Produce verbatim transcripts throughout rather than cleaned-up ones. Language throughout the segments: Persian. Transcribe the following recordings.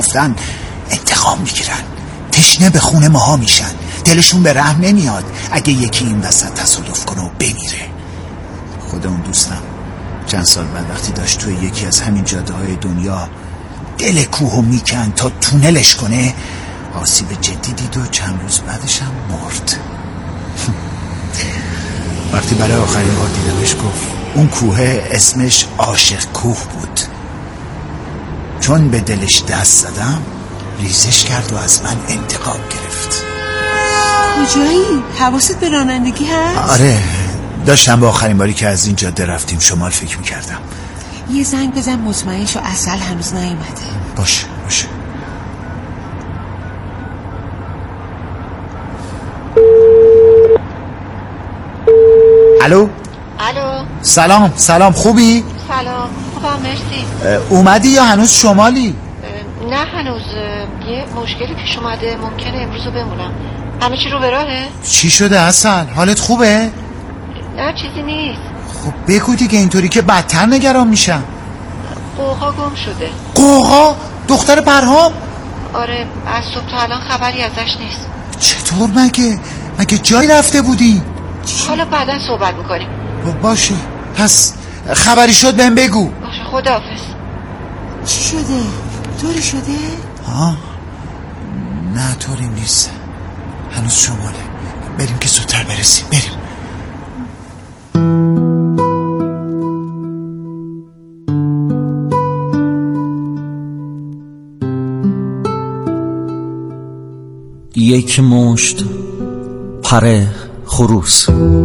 گفتن انتقام میگیرن، تشنه به خون ماها میشن، دلشون به رحم نمیاد اگه یکی این وسط تصادف کنه و بمیره. خود اون دوستم چند سال بعد وقتی داشت توی یکی از همین جاده های دنیا دل کوهو میکن تا تونلش کنه، آسیب جدی دید و چند روز بعدش هم مرد. وقتی برای آخرین بار دیدمش گفت اون کوه اسمش عاشق کوه بود، چون به دلش دست زدم ریزش کرد و از من انتقام گرفت. کجایی؟ حواست به رانندگی هست؟ آره، داشتم به آخرین باری که از این جاده رفتیم شمال فکر میکردم. یه زنگ بزن مطمئن شو اصل هنوز نیومده. باشه باشه. الو الو. سلام سلام، خوبی؟ سلام خوبم مرسی. اومدی یا هنوز شمالی؟ نه هنوز، یه مشکلی پیش اومده، ممکنه امروزو بمونم. همه چی رو به راهه؟ چی شده اصل؟ حالت خوبه؟ نه چیزی نیست. خب بگو دیگه، اینطوری که بدتر نگران میشم. قوقا گم شده. قوقا؟ دختر پرهام؟ آره، از صبح تا الان خبری ازش نیست. چطور مگه؟ مگه جایی رفته بودی؟ حالا بعدا صحبت میکنیم. باشه، پس خبری شد بهم بگو. باشه، خداحافظ. چی شده؟ طوری شده؟ ها؟ نه طوری نیست، هنوز شماله. بریم که زودتر برسیم، بریم. یک مشت پره خروس.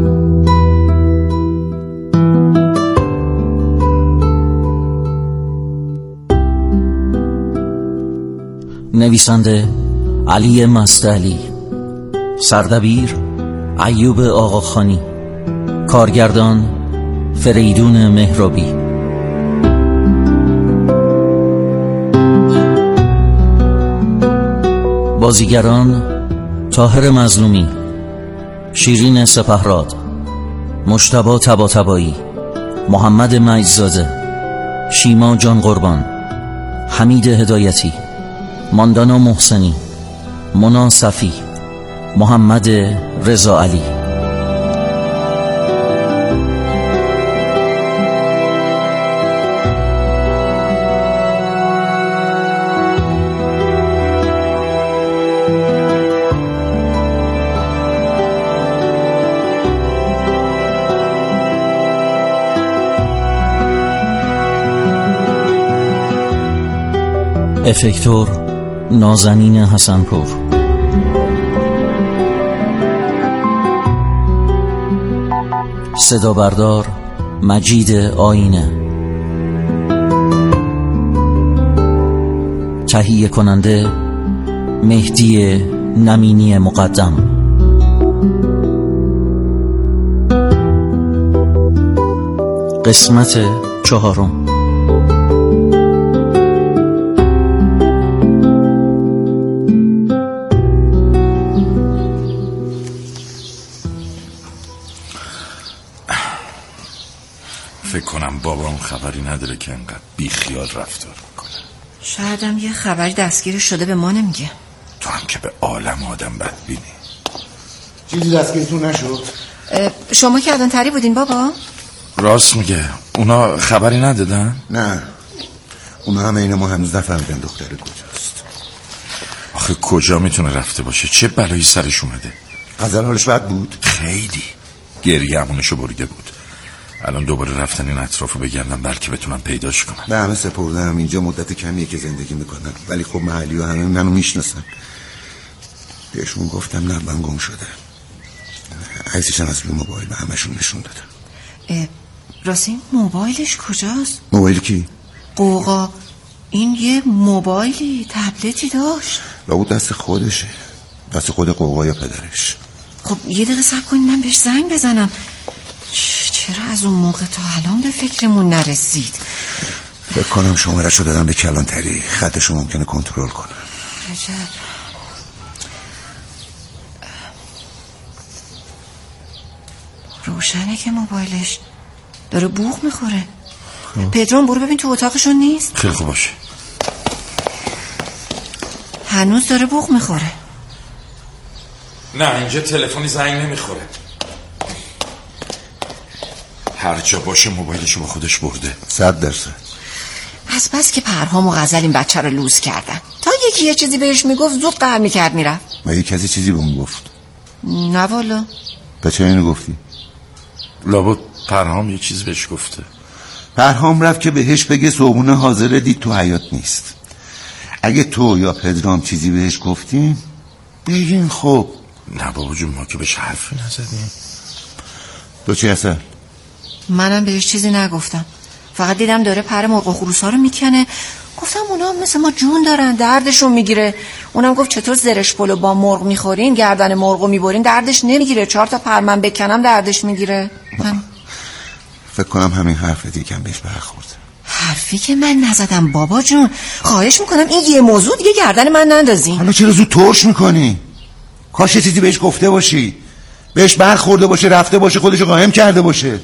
نویسنده علی مستعلی، سردبیر ایوب آقاخانی، کارگردان فریدون مهرابی. بازیگران طاهر مظلومی، شیرین سپهراد، مجتبی طباطبایی، محمد مجزاده، شیما جان قربان، حمید هدایتی، ماندانا محسنی، مونا صفی، محمد رضا علی. افکتور نازنین حسنپور. صدا بردار مجید آینه. تهیه کننده مهدی نمینی مقدم. قسمت چهارم. فکر کنم بابام خبری نداره که انقدر بی خیال رفتار میکنه. شاید هم یه خبری دستگیر شده به ما نمیگه. تو هم که به عالم آدم بدبینی. چیزی دستگیرتون نشد؟ شما که الان تری بودین بابا؟ راست میگه، اونا خبری ندادن؟ نه، اونا هم این ما هنوز نفهمیدن دختر کجاست. آخه کجا میتونه رفته باشه؟ چه بلایی سرش اومده؟ غزل حالش بد بود؟ خیلی، گریه همونشو بریده بود. الان دوباره رفتن این اطرافو بگردم بلکه بتونم پیداش کنم. به همه سپردم، اینجا مدت کمیه که زندگی میکنم، ولی خب محلی و همه منو میشناسن. بهشون گفتم نه من گم شده. عکسش هم از روی موبایل به همشون نشون دادم. راستی موبایلش کجاست؟ موبایل کی؟ قوقا این یه موبایلی تبلتی داشت. لابد دست خودشه، دست خود قوقا یا پدرش. خب یه دقیقه صبر کنین من بهش زنگ بزنم. چرا از اون موقع تا الان به فکرمون نرسید؟ فکر کنم شماره‌شو دادم به کلانتری، خطشو ممکنه کنترل کنه. عجب. روشنه که موبایلش داره بوق میخوره. پدرام برو ببین تو اتاقشون نیست. خیلی خوب باشه. هنوز داره بوق میخوره. نه اینجا تلفنی زنگ نمیخوره. هر جا باشه موبایلشو با خودش برده. صد درصد. از بس که پرهام و غزل این بچه رو لوس کردن. تا یکی یه چیزی بهش میگفت زود قهر میکرد میرفت. مگه کسی چیزی به اون گفت؟ نه والا. بچه اینو گفتی؟ لابد پرهام یه چیز بهش گفته. پرهام رفت که بهش بگه صبحونه حاضره دید تو حیات نیست. اگه تو یا پدرام چیزی بهش گفتیم بگین خب. نه بابا جون ما که بهش حرفی نزدیم. تو چی هستن؟ منم بهش چیزی نگفتم، فقط دیدم داره پر مرغ و خروس ها رو میکنه. گفتم اونا مثل ما جون دارن، دردشون میگیره. اونم گفت چطور زرش پلو با مرغ میخورین، گردن مرغو میبرین دردش نمیگیره، چهار تا پر من بکنم دردش میگیره. من فکر کنم همین حرف دیگه بهش برخورد. حرفی که من نزدم بابا جون، خواهش میکنم این یه موضوع دیگه گردن من نندازین. حالا چرا زود ترش میکنی؟ کاش یه چیزی بهش گفته باشی، بهش برخورده باشه، رفته باشه، خودشو قایم کرده باشه.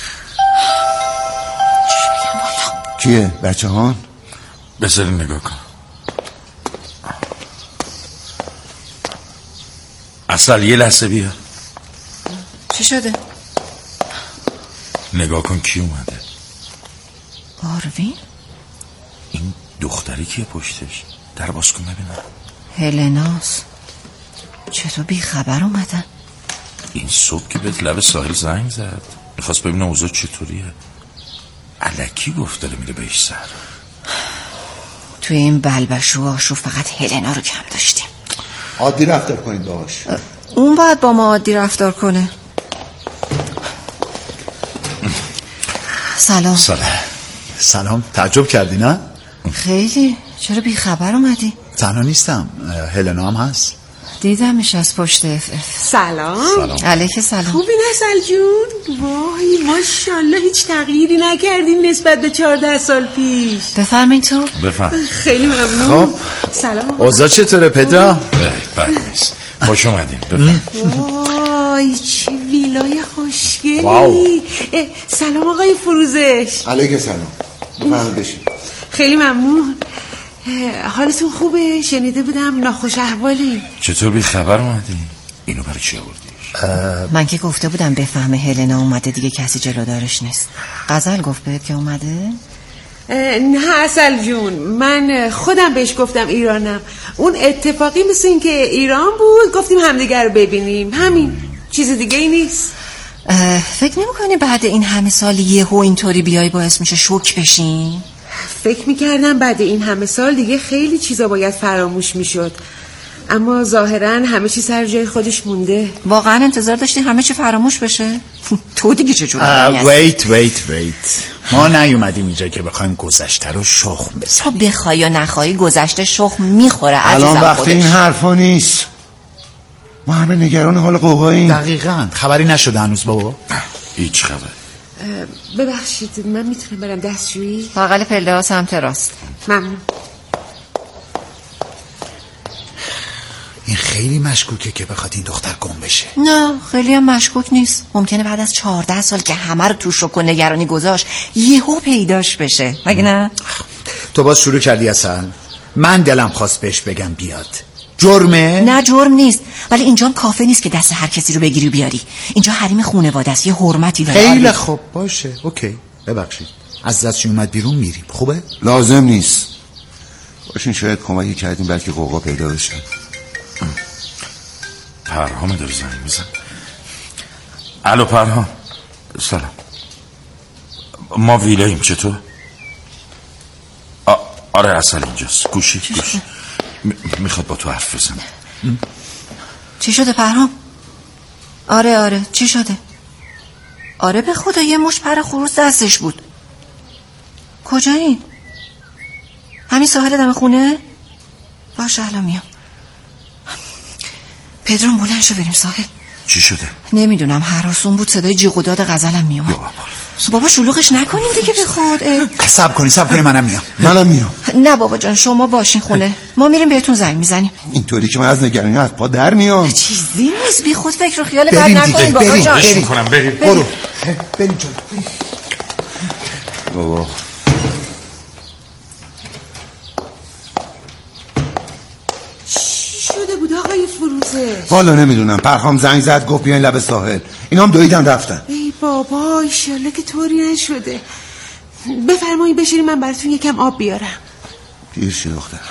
کیه؟ بچه هان؟ بذارین نگاه کن. اصل یه لحظه بیا. چی شده؟ نگاه کن کی اومده. آروین؟ این دختری کیه پشتش؟ در باز کن ببینم. هلناس. چطور بی خبر اومدن؟ این صبح که بهت لب ساحل زنگ زد، میخواست ببینه اوضاع چطوریه. الکی گفت داره میره بهش سر. توی این بلبشو و آشو فقط هلنا رو کم داشتیم. عادی رفتار کنید باهاش. اون باید با ما عادی رفتار کنه. سلام. سلام. سلام. تعجب کردی نه؟ خیلی. چرا بی خبر اومدی؟ تنها نیستم، هلنا هم هست. دیدمش از پشت اف اف. سلام. سلام. علیک سلام. خوبی نسل جون؟ وای ماشاءالله هیچ تغییری نکردین نسبت به چهارده سال پیش. بفرمین تو. بفهم. خیلی ممنون. خب سلام. اوضاع چطوره پدرا؟ بد نیست. خوش اومدین. بفهم. وای چه ویلای خوشگلی. واو. سلام آقای فروزش. علیک سلام. بفرمایید بشین. خیلی ممنون. حالتون خوبه؟ شنیده بودم ناخوش احوالی. چطور بی خبر اومدی؟ اینو برای چی آوردیش؟ من که گفته بودم بفهمه هلنا اومده دیگه کسی جلودارش نیست. غزل گفت بهت که اومده؟ نه اصل جون، من خودم بهش گفتم ایرانم. اون اتفاقی مثل این که ایران بود گفتیم همدیگر رو ببینیم، همین، چیز دیگه ای نیست. فکر نمی کنی بعد این همه سال یهو اینطوری بیای باعث میشه شوک بشین؟ فکر میکردم بعد این همه سال دیگه خیلی چیزا باید فراموش میشد، اما ظاهرا همه چی سر جای خودش مونده. واقعا انتظار داشتی همه چی فراموش بشه؟ تو دیگه چجوری ویت ویت ویت ما نیومدیم اینجا که بخوایم گذشته رو شخم بزنیم. تو بخوای یا نخوای گذشته شخم میخوره عزیزم. الان وقت خودش. این حرفا نیست. ما همه نگران حال قوقاییم. دقیقاً. خبری نشده هنوز بابا؟ هیچ خبر. ببخشید من میتونم برم دستشویی؟ بغل پله ها سمت راست. ممنون. این خیلی مشکوکه که بخواد این دختر گم بشه. نه خیلی هم مشکوک نیست. ممکنه بعد از چهارده سال که همه رو تو شوک و نگرانی گذاشت یهو پیداش بشه، مگه نه؟ تو باز شروع کردی اصلا. من دلم خواست بهش بگم بیاد. جرمه؟ نه جرم نیست، ولی اینجا هم کافه نیست که دست هر کسی رو بگیری و بیاری. اینجا حریم خانواده است، یه حرمتی داره. خیلی خوب باشه. اوکی ببخشید. از دستش اومد بیرون میریم. خوبه؟ لازم نیست. باشین شاید کمکی کردیم بلکه قوقا پیدا بشه. پرهام داره زنگ میزن. الو پرهام. سلام. ما ویلاییم. چطور؟ آ... آره اصل اینجاست. گوشی گوش م... میخواد با تو حرف بزنه. چی شده پرهام؟ آره آره چی شده؟ آره به خدا یه مش پر خروس دستش بود. کجا این؟ همین ساحل دم خونه؟ باشه الان میام. پدرام بلند شو بریم ساحل. چی شده؟ نمیدونم هراسون بود، صدای جیغ و داد غزلم میومد. بابا شلوغش نکنیم دیگه به خود. صبر کنی صبر کنی منم میام. منم میام. نه بابا جان شما باشین خونه، ما میریم بهتون زنگ میزنیم. اینطوری که من از نگرانی از پا در میام. چیزی نیست، بی خود فکر و خیال بد نکنین بابا بریم. جان. بریم کنم بریم. برو بریم جلو. بابا شده بود آقای فروزه؟ والا نمیدونم. پرهام زنگ زد گفت بیاین لب ساحل. اینا هم دویدن رفتن. ای بابا ایشالله که طوری نشده. بفرمایید بشینید من براتون یکم آب بیارم. دیر شد دخترم.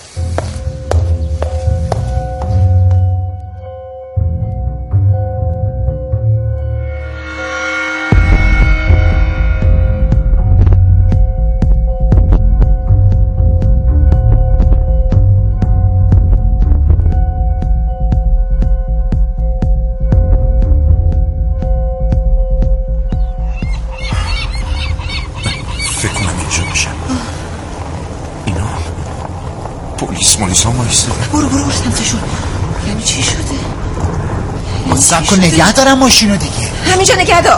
برو برو سمتشون. یعنی چی شده؟ سب کن نگه دارم ماشینو دیگه. همینجا نگه دار.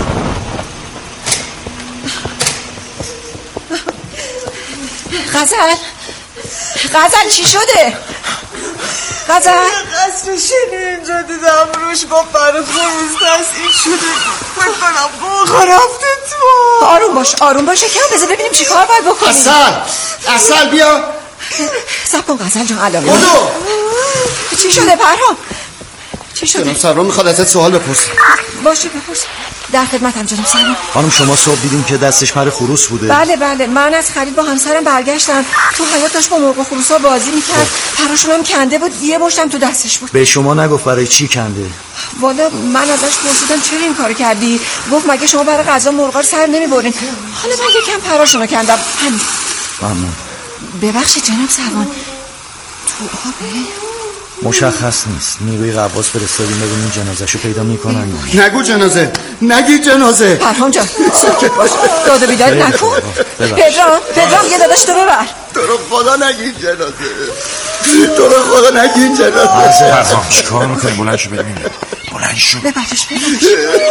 غزل غزل چی شده؟ غزل قصر شنی اینجا دیدم روش گفت برای خروز تصیب شده. فکر کنم قوقا رفته تو. آروم باش آروم باش که بذار ببینیم چی کار باید بکنیم. اصل اصل بیا. سب کن غزل جان الان. بودو چی شده پرهام؟ چی شده؟ جناب سروان میخواد ازت سوال بپرسه. باشه بپرس. در خدمتم جناب سروان. خانم شما صبح دیدیم که دستش پر خروس بوده؟ بله بله من از خرید با همسرم برگشتم تو حیاط داشت با مرغ و خروسا بازی میکرد. پراشون هم کنده بود یه مشتم تو دستش بود. به شما نگفت برای چی کنده؟ والا من ازش پرسیدم چرا این کارو کردی؟ گفت مگه شما برای غذا مرغا رو سر نمیبرین؟ حالا من یکم پراشونو کندم همین. ممنون. ببخشید جناب سروان تو آبه؟ مشخص نیست. نیروی غواص فرستادیم ببینیم جنازه‌شو پیدا میکنن. نگو جنازه نگی جنازه. پرهام جان ساکت باش. داد و بیداد نکن. پدرام پدرام یه داداش تو ببر. تو رو خدا نگی جنازه. تو رو خدا نگی جنازه. پرهام چیکار میکنی؟ بلند شو ببینیم. بلند شو. ببرش ببرش.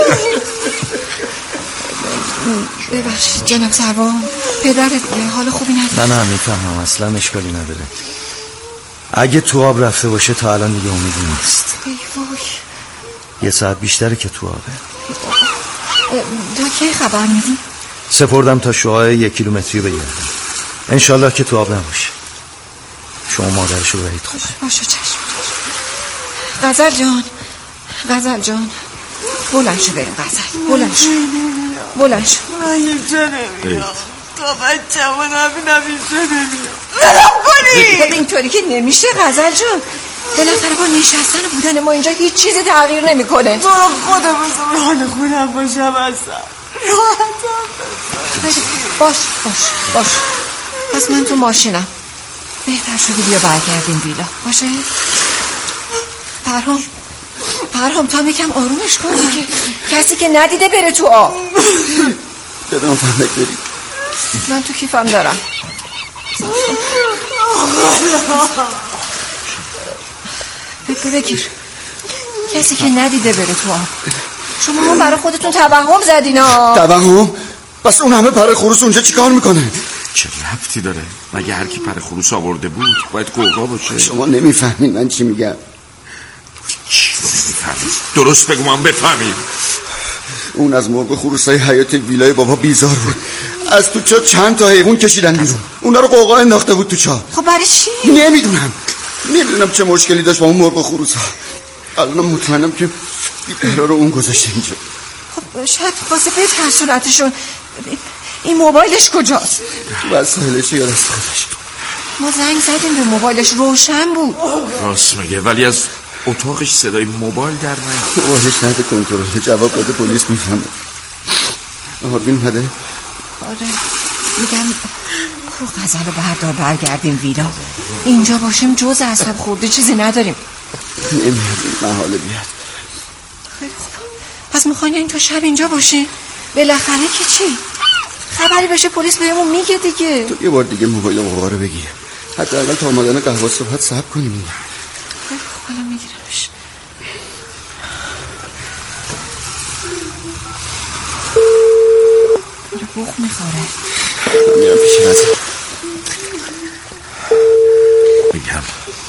ببخشید جناب سروان پدرت حال خوبی نداره. نه نه میفهمم اصلا اشکالی نداره. اگه تو آب رفته باشه تا الان دیگه امیدی نیست. ای وای. یه ساعت بیشتره که تو آبه. تا کی خبر میدی؟ سپردم تا شعاع یک کیلومتری بگردم. انشالله که تو آب نباشه. شما مادرشو برید خوبه. باشه چشم. غزل جان غزل جان بلند شو بریم غزل. بلند شو بلند شو. من اینجا نمیام تا بچه ما نبینم اینجا نمیام. نلم کنی اینطوری که نمیشه غزل جان. بالاخره با نشستن و بودن ما اینجا هیچ چیزی تغییر نمیکنه. تو رو خدا بزن حال خودم باشم اصلا راحتم. باش باش باش. پس من تو ماشینم. بهتر شدی بیا برگردیم ویلا باشه. پرهام پرهام تا میکم آرومش کن دیگه. کسی که ندیده بره تو آب. بدم فهمت بری. من تو کیفم دارم. بگیر. کسی که ندیده بره تو آب. شما هم برای خودتون توهم زدین ها. توهم؟ بس اون همه پر خروس اونجا چیکار میکنه؟ چه ربطی داره؟ مگه هر کی پر خروس آورده بود باید قوقا باشه؟ شما نمیفهمین من چی میگم. چی نمیفهمید؟ درست بگو من بفهمیم. اون از مرغ خروسای حیات ویلای بابا بیزار بود. از تو چا چند تا حیوان کشیدن بیرون. اونا رو قوقا انداخته بود تو چا. خب برای چی؟ نمیدونم نمیدونم چه مشکلی داشت با اون مرغ خروسا. الان مطمئنم که بی‌قرار رو اون گذاشته اینجا. خب شاید واسه بترسونتشون. این موبایلش کجاست؟ وسایلش یا دست خودش. ما زنگ زدیم به موبایلش روشن بود. راست میگه ولی از اتاقش صدای موبایل در میاد. موبایلش نده کنترل جواب بده پلیس میفهمه. آروین هده؟ آره میگم برو غزل رو بردار برگردیم ویلا. اینجا باشیم جز عصب خورده چیزی نداریم. نمیاد این محاله بیاد. خیلی خوب پس میخواین این تا شب اینجا باشیم؟ بالاخره که چی؟ خبری بشه پلیس بهمون میگه دیگه. تو یه بار دیگه موبایل قوقا رو بگیر. حداقل تا آمدن قهوه صبح صبر کنیم. خیلی خوب الان میگیرمش. بوخ میخوره. میرم پیش غزل. میگم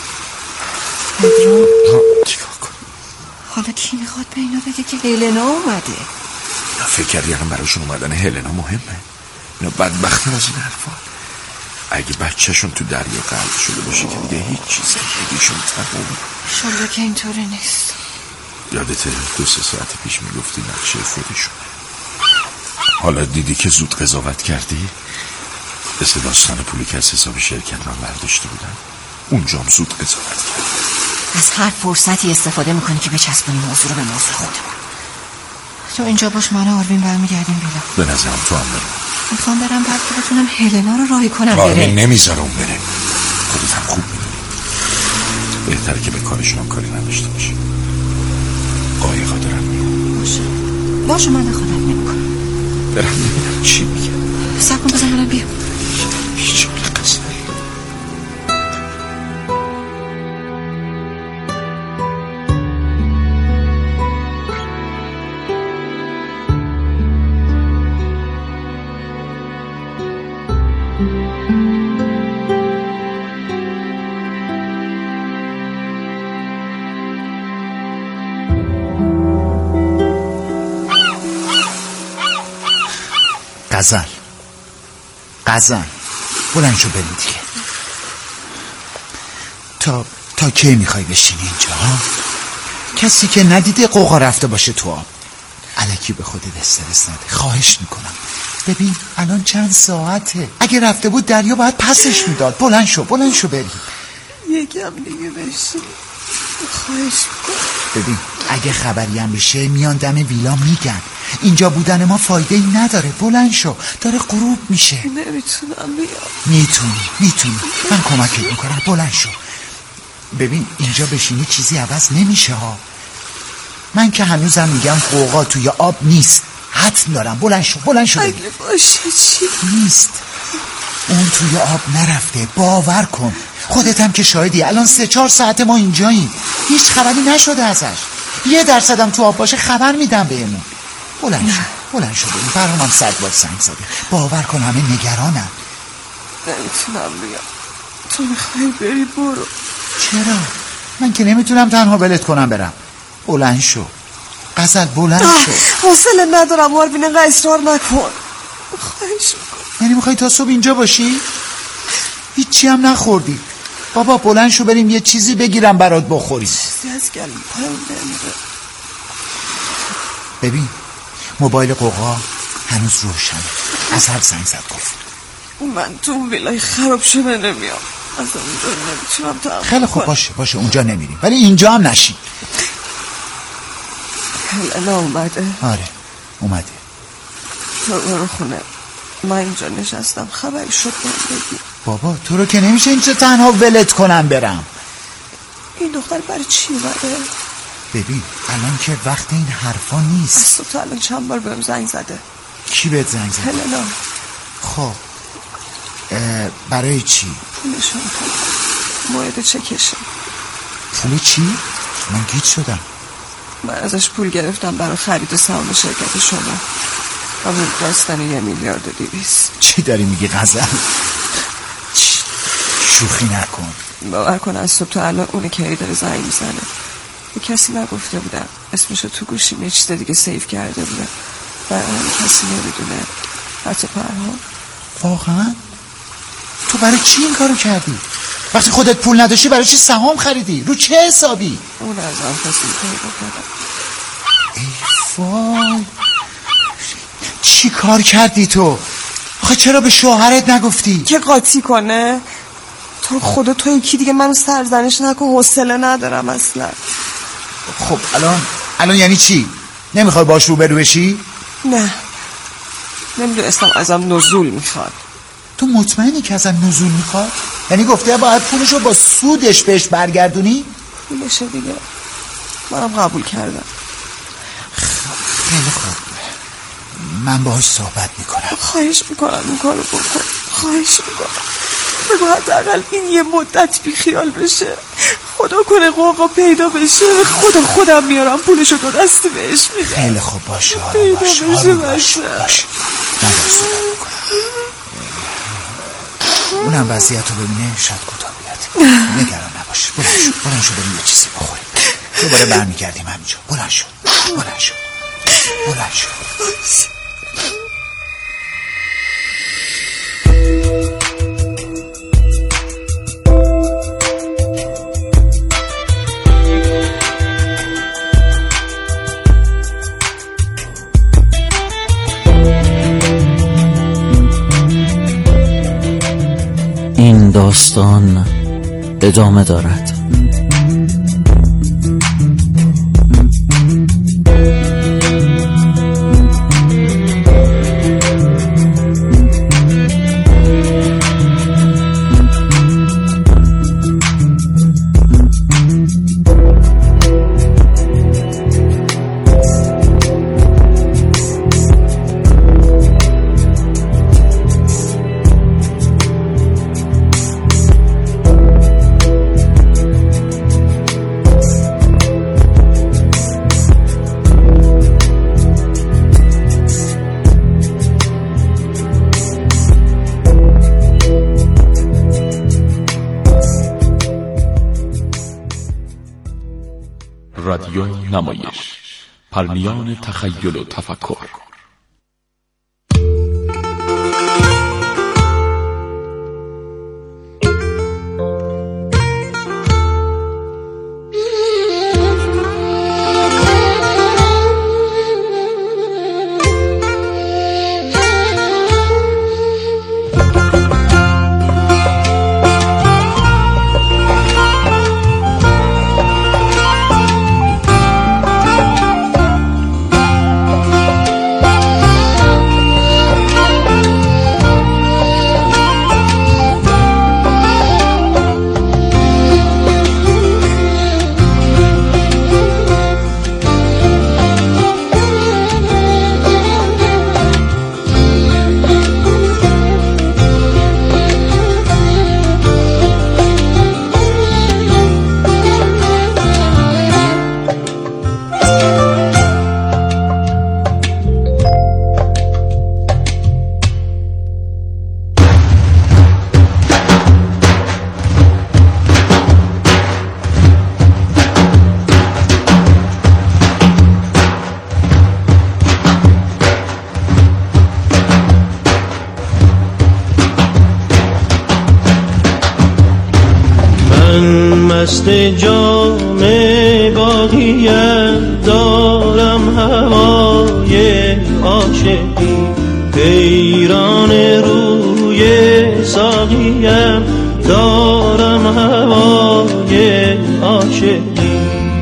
پدرام چیکار کن؟ حالا کی میخواد به اینا بگه که هلنا اومده؟ فکر کردی الان براشون اومدن هلنا مهمه؟ اینا بدبختن از این حرفا. اگه بچهشون تو دریا غرق شده باشه که دیگه هیچ چیز زندگیشون تمومه. انشالله که اینطوری نیست. یادته دو سه ساعت پیش میگفتی نقشه خودشون. حالا دیدی که زود قضاوت کردی؟ مثل داستان پولی که از حساب شرکت من برداشته بودن، اونجا هم زود قضاوت کرد. از هر فرصتی استفاده میکنی که بچسبونی موضوع رو به موضوع خودمون. تو اینجا باش، من و آروین برمیگردیم بیلا. به نظرم تو هم برم. میخوام برم بعد که بتونم هلنا رو راهی کنم بره. آروین نمیذاره اون بره. خودت هم خوب میدونی بهتره که به کارشون هم کاری نداشته باشه. قایقا دارم میام. باشه باشه، من دخالت نمیکنم. برم ببینم چی میگه. صبر کن بزن منم بیام. هیچ قصه. غزل غزل بلند شو بریم دیگه. تا تا کی میخوای بشینی اینجا ها؟ کسی که ندیده قوقا رفته باشه تو آب. الکی به خودت استرس نده، خواهش میکنم. ببین الان چند ساعته، اگه رفته بود دریا باید پسش میداد. بلند شو بلند شو بریم. یکم دیگه بشین، خواهش میکنم. ببین اگه خبری هم بشه میان دم ویلا میگن اینجا بودن ما فایده ای نداره. بلند شو، داره غروب میشه. نمیتونم بیام. میتونی میتونی من کمکت میکنم. بلند شو. ببین اینجا بشینی چیزی عوض نمیشه ها. من که هنوزم میگم قوقا توی آب نیست، حتم دارم. بلند شو بلند شو. اگه باشه چی؟ نیست، اون توی آب نرفته، باور کن. خودت هم که شاهدی. الان سه چهار ساعت ما اینجاییم، هیچ خبری نشده ازش. یه درصدم تو آب باشه خبر میدم بهمون. بلند شو بلند شو بریم. برامم صد بار زنگ زده، باور کن همه نگرانم. نمیتونم بیام. تو میخوای بری برو. چرا؟ من که نمیتونم تنها ولت کنم برم. بلند شو غزل، بلند شو. حوصله ندارم آروین، اینقدر اصرار نکن. خواهش میکنم. یعنی میخوای تا صبح اینجا باشی؟ هیچی هم نخوردی. بابا بلند شو بریم یه چیزی بگیرم برات بخوری. چیزی از گلوم پایین نمیره. ببین موبایل قوقا هنوز روشنه. از هر زنگ زد گفت من تو اون ویلای خراب شده نمیام. از اونجا نمیتونم تحمل. خیلی خوب باشه باشه اونجا نمیریم، ولی اینجا هم نشین. هلنا اومده؟ آره اومده. تو برو خونه، من اینجا نشستم. خبری شد من بگی. بابا تو رو که نمیشه اینجا تنها ولت کنم برم. این دختر برای چی اومده؟ ببین الان که وقت این حرفا نیست. از تو تا الان چند بار بهم زنگ زده. کی بهت زنگ زده؟ هلنا. خب برای چی؟ پولشون کن، مورد چکشه. پول چی؟ من گیج شدم. من ازش پول گرفتم برای خرید سهام شرکت شما. همون داستان یه میلیارد و دویست. چی داری میگی غزل؟ شوخی نکن. باور کن از صبح تا الان اونه که داره زنگ میزنه. به کسی نگفته بودم، اسمشو تو گوشیم یه چیز دیگه سیف کرده بودم، برای همه کسی نمیدونه، حتی پرهام. واقعا؟ تو برای چی این کارو کردی؟ وقتی خودت پول نداشتی برای چی سهام خریدی؟ رو چه حسابی؟ اون از هم کسی پیدا کردم. ای وای، چی کار کردی تو؟ آخه چرا به شوهرت نگفتی؟ که قاطی کنه؟ تو خدا تو یکی دیگه منو سرزنش نکن، حوصله ندارم اصلا. خب الان الان یعنی چی؟ نمیخوای باش رو برو بشی؟ نه، نمیدونستم ازم نزول میخواد. تو مطمئنی که ازم نزول میخواد؟ یعنی گفته باید پولشو با سودش بهش برگردونی؟ پولشه دیگه، منم قبول کردم. خیلی خوب، من باهاش صحبت میکنم. خواهش میکنم این کارو بکن، خواهش میکنم. بگو حداقل این یه مدت بی خیال بشه، خدا کنه قوقا پیدا بشه، خدا خودم میارم پولشو دو دستی بهش میدم. خیلی خوب باشه، آروم باش آروم باش باش. من باهاش صحبت میکنم. اونم وضعیت رو ببینه شاید کوتاه بیاد. نگران نباش. بلند شو بلند شو بریم یه چیزی بخوریم، دوباره برمیگردیم همینجا. بلند شو بلند شو بلند شو. داستان ادامه دارد. رادیو نمایش، پرمیان تخیل و تفکر. مست جام باقیم دارم هوای عاشقی، حیران روی ساقیم دارم هوای عاشقی.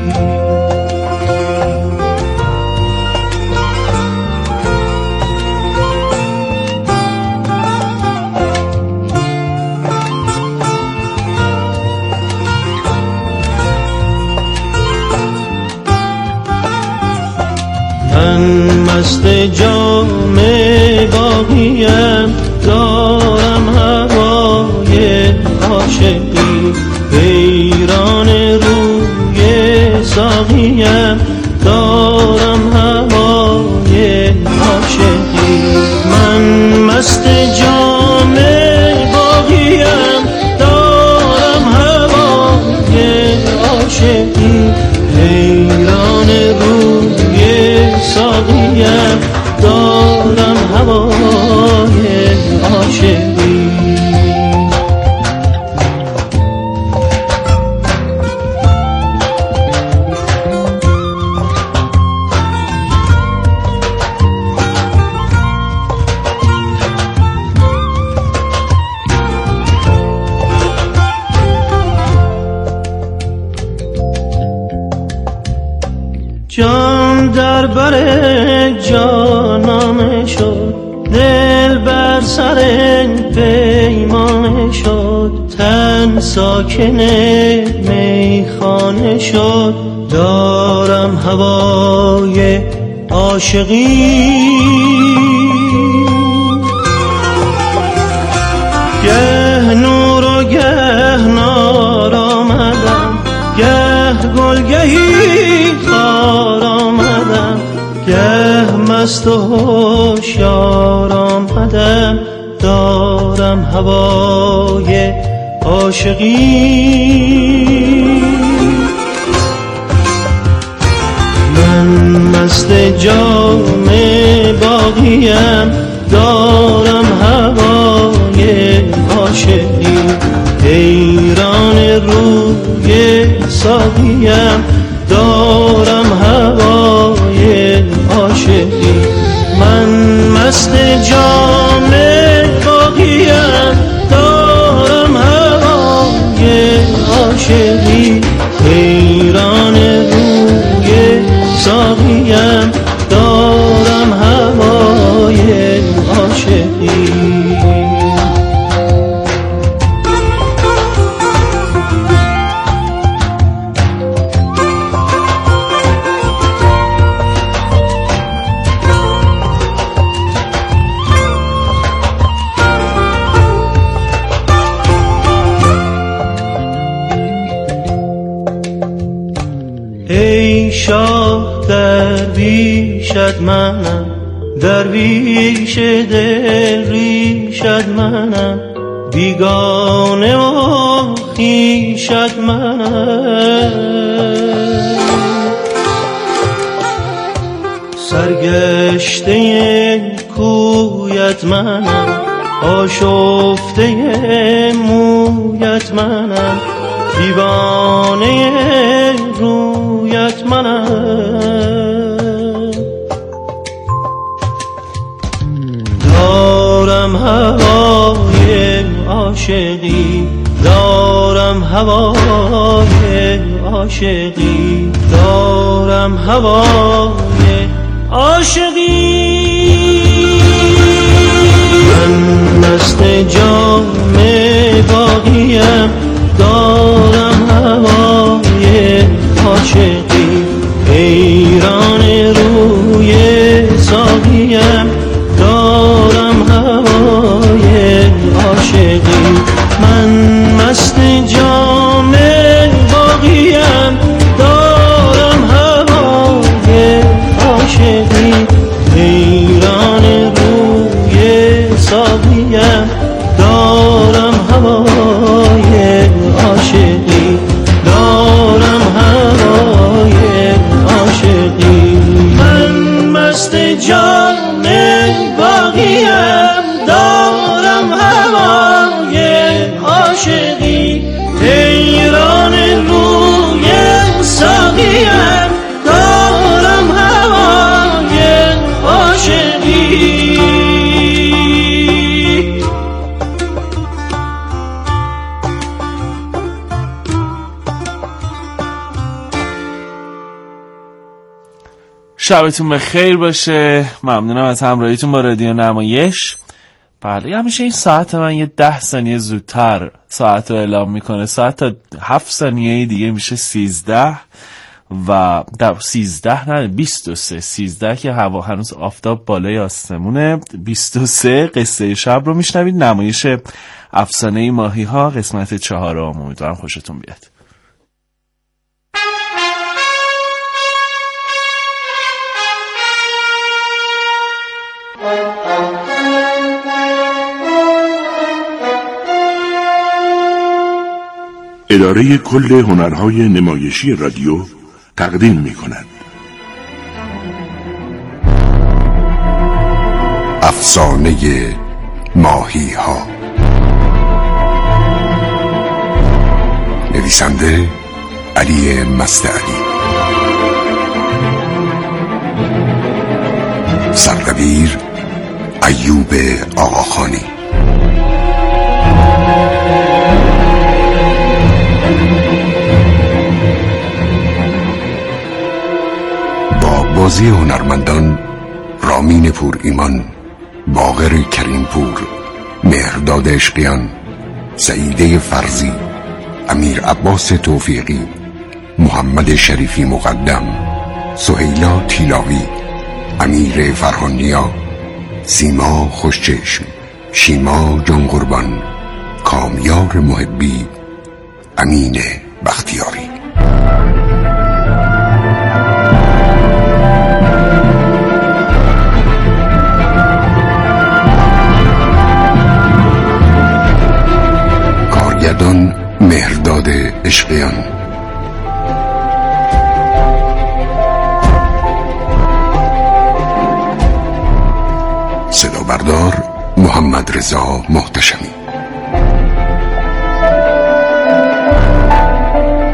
من مست جام باقیم دارم هوای عاشقی، حیران روی ساقیم دارم هوای عاشقی. من مست جام باقیم دارم هوای عاشقی، حیران روی ساقیم دارم هوای عاشقی. جان در بر جانانه شد، دل بر سر پیمانه شد، تن ساکن میخانه شد، دارم هوای عاشقی. گه نور و گه نار آمدم، گه گلگهی خار آمدم، گه مست و هوشیار آمدم، دارم هوای عاشقی. من مست جام باقیم دارم هوای عاشقی، حیران روی ساقیم دارم هوای عاشقی. من مست جام باقیم دارم هوای عاشقی، حیران روی ساقیم، دارم هوای عاشقی. ای شاه درویشت منم، درویش دل ریشت منم، بیگانه و خویشت منم، سرگشته کویت منم، آشفته مویت منم، دیوانه رویت منم، دارم هوای عاشقی، دارم هوای عاشقی، دارم هوای عاشقی. من مست جام باقیم، دارم هوای عاشقی، حیران روی ساقیم، دارم هوای عاشقی. من مست جام باقیم، دارم هوای عاشقی، حیران روی ساقیم، دارم هوای عاشقی، دارم هوای عاشقی. من مست جام باقیم، دارم هوای عاشقی، حیران روی ساقیم، دارم هوای عاشقی. شبتون بخیر باشه. ممنونم از همراهیتون با رادیو نمایش. بله همیشه این ساعت من یه ده ثانیه زودتر ساعت رو اعلام میکنه. ساعت تا هفت ثانیه دیگه میشه سیزده و در سیزده نه بیست و سه سیزده که هوا هنوز آفتاب بالای آسمونه. بیست و سه قصه شب رو میشنوید. نمایش افسانه ماهی ها قسمت چهارم. امیدوارم خوشتون بیاد. اداره کل هنرهای نمایشی رادیو تقدیم می کند افسانه ماهی ها. نویسنده علی مستعلی، سردبیر ایوب آقاخانی، با بازی هنرمندان رامین پور ایمان، باقر کریم پور، مهرداد عشقیان، سعیده فرزی، امیر عباس توفیقی، محمد شریفی مقدم، سهیلا تیلاوی، امیر فرهانیا، سیما خوشچشم، شیما جان قربان، کامیار محبی، امین بختیاری. کارگردان مهرداد عشقیان، صدا بردار محمد رضا محتشمی.